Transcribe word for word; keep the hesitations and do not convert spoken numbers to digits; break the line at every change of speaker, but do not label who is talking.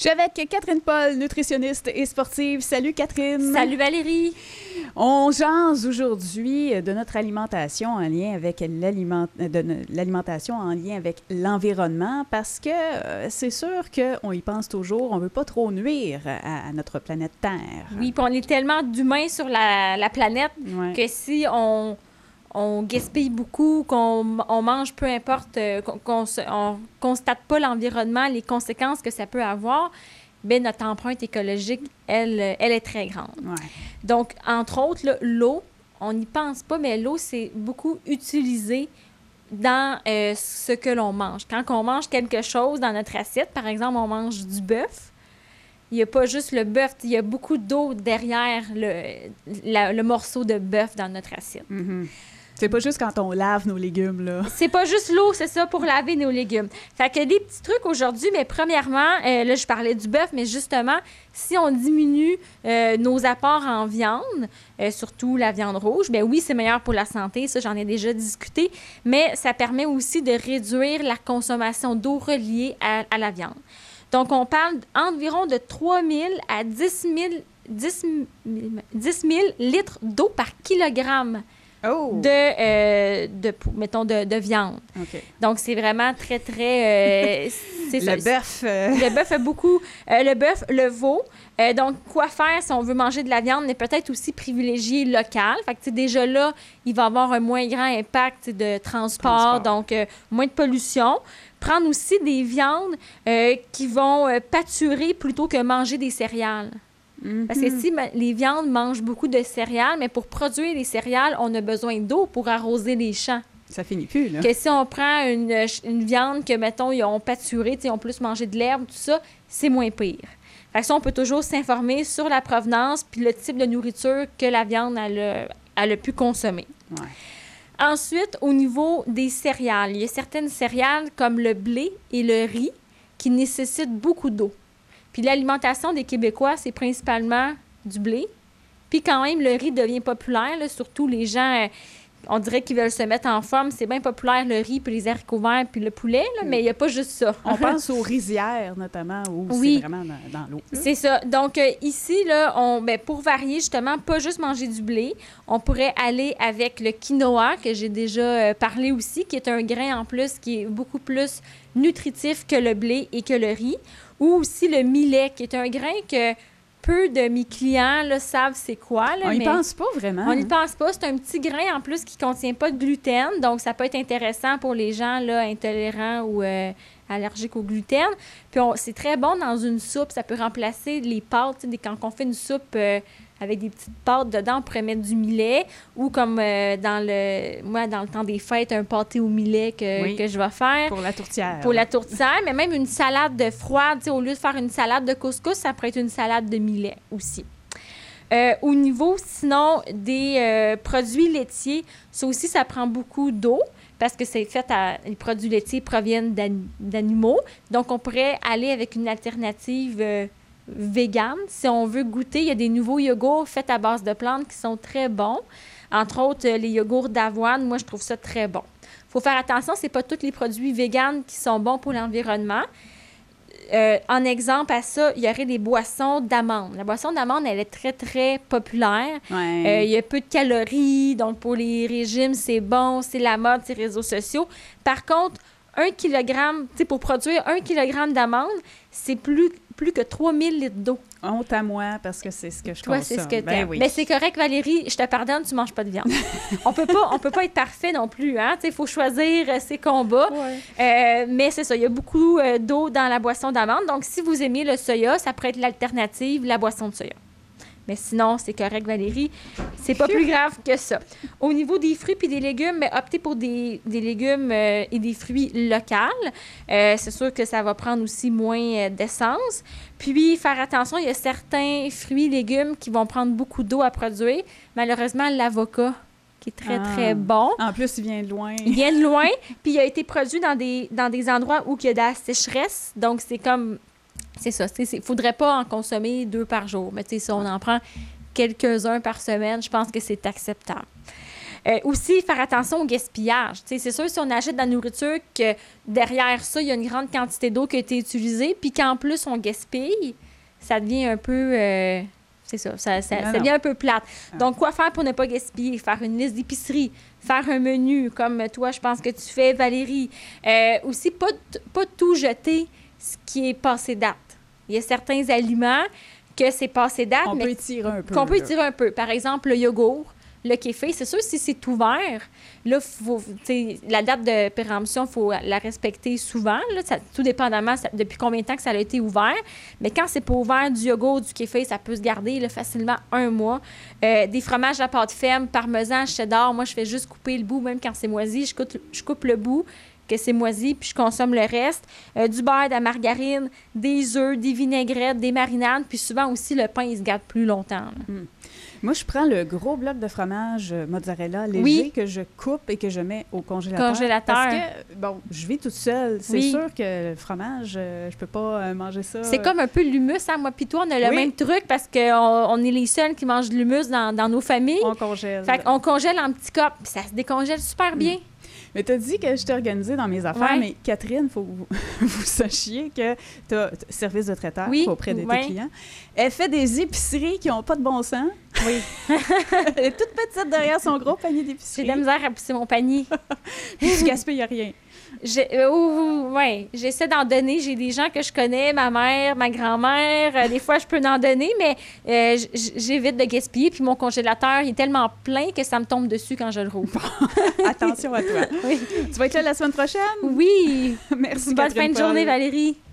Je suis avec Catherine Paul, nutritionniste et sportive. Salut Catherine.
Salut Valérie.
On jase aujourd'hui de notre alimentation en lien avec l'aliment, de l'alimentation en lien avec l'environnement parce que euh, c'est sûr qu'on y pense toujours, on ne veut pas trop nuire à, à notre planète Terre.
Oui, puis on est tellement d'humains sur la, la planète
ouais.
que si on, on gaspille beaucoup, qu'on on mange peu importe, euh, qu'on ne constate pas l'environnement, les conséquences que ça peut avoir, bien, notre empreinte écologique, elle, elle est très grande.
Ouais.
Donc, entre autres, là, l'eau, on n'y pense pas, mais l'eau, c'est beaucoup utilisé dans euh, ce que l'on mange. Quand on mange quelque chose dans notre assiette, par exemple, on mange du bœuf, il n'y a pas juste le bœuf, il y a beaucoup d'eau derrière le, la, le morceau de bœuf dans notre assiette.
Mm-hmm. C'est pas juste quand on lave nos légumes, là.
C'est pas juste l'eau, c'est ça, pour laver nos légumes. Fait que des petits trucs aujourd'hui, mais premièrement, euh, là, je parlais du bœuf, mais justement, si on diminue euh, nos apports en viande, euh, surtout la viande rouge, bien oui, c'est meilleur pour la santé, ça, j'en ai déjà discuté, mais ça permet aussi de réduire la consommation d'eau reliée à, à la viande. Donc, on parle environ de trois mille à dix mille, dix mille litres d'eau par kilogramme.
Oh.
De, euh, de, mettons, de, de viande.
Okay.
Donc, c'est vraiment très, très... Euh, c'est
le
ça.
bœuf... Euh...
Le bœuf a beaucoup... Euh, le bœuf, le veau. Euh, donc, quoi faire si on veut manger de la viande, mais peut-être aussi privilégier local. Fait que, tu sais, déjà là, il va avoir un moins grand impact de transport, transport. donc euh, moins de pollution. Prendre aussi des viandes euh, qui vont euh, pâturer plutôt que manger des céréales. Mm-hmm. Parce que si les viandes mangent beaucoup de céréales, mais pour produire les céréales, on a besoin d'eau pour arroser les champs.
Ça finit plus, là.
Que si on prend une, une viande que, mettons, ils ont pâturé, ils ont plus mangé de l'herbe, tout ça, c'est moins pire. Fait que ça, on peut toujours s'informer sur la provenance puis le type de nourriture que la viande elle a, elle a pu consommer.
Ouais.
Ensuite, au niveau des céréales, il y a certaines céréales comme le blé et le riz qui nécessitent beaucoup d'eau. Puis l'alimentation des Québécois, c'est principalement du blé. Puis quand même, le riz devient populaire, là, surtout les gens, euh, on dirait qu'ils veulent se mettre en forme. C'est bien populaire, le riz, puis les haricots verts, puis le poulet, là, mais il n'y a pas juste ça.
On pense aux rizières, notamment, où
oui,
c'est vraiment dans, dans l'eau.
C'est ça. Donc euh, ici, là, on, ben, pour varier, justement, pas juste manger du blé, on pourrait aller avec le quinoa, que j'ai déjà euh, parlé aussi, qui est un grain en plus qui est beaucoup plus nutritif que le blé et que le riz. Ou aussi le millet, qui est un grain que peu de mes clients là, savent c'est quoi. Là,
on n'y
mais
pense pas vraiment.
On n'y pense pas. C'est un petit grain en plus qui ne contient pas de gluten. Donc, ça peut être intéressant pour les gens là, intolérants ou euh, allergiques au gluten. Puis, on, c'est très bon dans une soupe. Ça peut remplacer les pâtes. Quand on fait une soupe euh, avec des petites pâtes dedans, on pourrait mettre du millet. Ou comme euh, dans le moi, dans le temps des fêtes, un pâté au millet que,
oui,
que je vais faire.
Pour la tourtière.
Pour la tourtière. Mais même une salade de froide, au lieu de faire une salade de couscous, ça pourrait être une salade de millet aussi. Euh, au niveau, sinon, des euh, produits laitiers, ça aussi, ça prend beaucoup d'eau parce que c'est fait à... Les produits laitiers proviennent d'an- d'animaux. Donc, on pourrait aller avec une alternative euh, végane. Si on veut goûter, il y a des nouveaux yogourts faits à base de plantes qui sont très bons. Entre autres, les yogourts d'avoine, moi, je trouve ça très bon. Il faut faire attention, ce n'est pas tous les produits véganes qui sont bons pour l'environnement. Euh, en exemple à ça, il y aurait des boissons d'amandes. La boisson d'amande, elle est très, très populaire.
Ouais.
Euh, il y a peu de calories, donc pour les régimes, c'est bon, c'est la mode, c'est les réseaux sociaux. Par contre, un kilogramme, tu sais, pour produire un kilogramme d'amandes, c'est plus, plus que trois mille litres d'eau.
Honte à moi, parce que c'est ce que je
Toi,
consomme.
c'est ce que tu
ben oui.
Mais c'est correct, Valérie, je te pardonne, tu manges pas de viande. on peut pas, on peut pas être parfait non plus, hein? Il faut choisir euh, ses combats.
Ouais.
Euh, mais c'est ça, il y a beaucoup euh, d'eau dans la boisson d'amande. Donc, si vous aimez le soya, ça pourrait être l'alternative, la boisson de soya. Mais sinon, c'est correct, Valérie. C'est pas plus grave que ça. Au niveau des fruits et des légumes, mais optez pour des, des légumes euh, et des fruits locaux. Euh, c'est sûr que ça va prendre aussi moins euh, d'essence. Puis, faire attention, il y a certains fruits et légumes qui vont prendre beaucoup d'eau à produire. Malheureusement, l'avocat, qui est très,
ah.
très bon.
En plus, il vient de loin.
Il vient de loin, puis il a été produit dans des, dans des endroits où il y a de la sécheresse. Donc, c'est comme... C'est ça. Il ne faudrait pas en consommer deux par jour. Mais si on en prend quelques-uns par semaine, je pense que c'est acceptable. Euh, aussi, faire attention au gaspillage. Tu sais, c'est sûr, si on achète de la nourriture, que derrière ça, il y a une grande quantité d'eau qui a été utilisée, puis qu'en plus, on gaspille, ça devient un peu... Euh, c'est ça, ça, ça,
non,
ça
non.
devient un peu plate.
Ah.
Donc, quoi faire pour ne pas gaspiller? Faire une liste d'épicerie, faire un menu, comme toi, je pense que tu fais, Valérie. Euh, aussi, pas, t- pas tout jeter ce qui est passé date. Il y a certains aliments que c'est passé date,
On
mais
peut étirer un peu.
qu'on peut
là.
étirer un peu. Par exemple, le yogourt, le kéfé, c'est sûr, si c'est ouvert, là, faut, tu sais, la date de péremption, il faut la respecter souvent, là, ça, tout dépendamment ça- depuis combien de temps que ça a été ouvert. Mais quand c'est pas ouvert, du yogourt, du kéfé, ça peut se garder là, facilement un mois. Euh, des fromages à pâte ferme, parmesan, cheddar, moi, je fais juste couper le bout, même quand c'est moisi, je coupe, je coupe le bout, que c'est moisi, puis je consomme le reste. Euh, du beurre, de la margarine, des œufs, des vinaigrettes, des marinades, puis souvent aussi, le pain, il se garde plus longtemps. là.
Moi, je prends le gros bloc de fromage euh, mozzarella léger
Oui.
que je coupe et que je mets au congélateur.
Congélateur.
Parce que, bon, je vis toute seule. C'est
Oui.
sûr que le fromage, euh, je peux pas euh, manger ça.
C'est comme un peu l'humus, hein? Moi puis toi, on a le
Oui.
même truc parce qu'on on est les seuls qui mangent de l'humus dans, dans nos familles.
On congèle.
Fait qu'on congèle en petits cups, puis ça se décongèle super bien.
Mais tu as dit que je t'ai organisé dans mes affaires,
Ouais.
mais Catherine, il faut que vous, vous sachiez que tu as service de traiteur
Oui,
auprès de
ouais.
tes clients. Elle fait des épiceries qui n'ont pas de bon sens.
Oui.
Elle est toute petite derrière son gros panier
J'ai
d'épicerie.
de la misère à pousser mon panier.
Puis tu gaspilles rien.
J'ai- euh, ouh, ouh, ouais, j'essaie d'en donner. J'ai des gens que je connais, ma mère, ma grand-mère. euh, des fois, je peux en donner, mais euh, j- j- j'évite de gaspiller. Puis mon congélateur il est tellement plein que ça me tombe dessus quand je le rouvre.
Attention à toi.
Oui.
Tu vas être là la semaine prochaine?
Oui.
Merci,
Bonne
Catherine
fin de
Paul.
journée, Valérie.